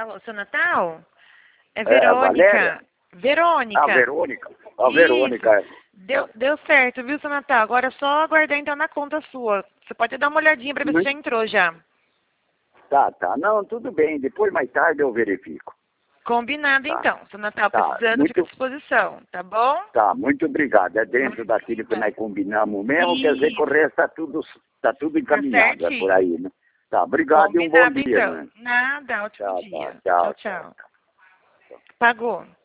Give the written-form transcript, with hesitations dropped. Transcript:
Alô, seu Natal? É É, Valéria? Verônica. Verônica. A Verônica. A Verônica. Deu certo, viu, seu Natal? Agora é só aguardar então na conta sua. Você pode dar uma olhadinha pra ver se já entrou já. Tá. Não, tudo bem. Depois, mais tarde, eu verifico. Combinado Tá. então, seu Natal. Tá. Precisando, fica à disposição, tá bom? Tá, muito obrigado. É dentro daquilo que nós combinamos mesmo, quer dizer que o resto tá tudo encaminhado, é por aí, né? Tá, obrigado e um bom Combinado dia, então. né? Nada, ótimo dia. Tchau. Tchau. Pagou.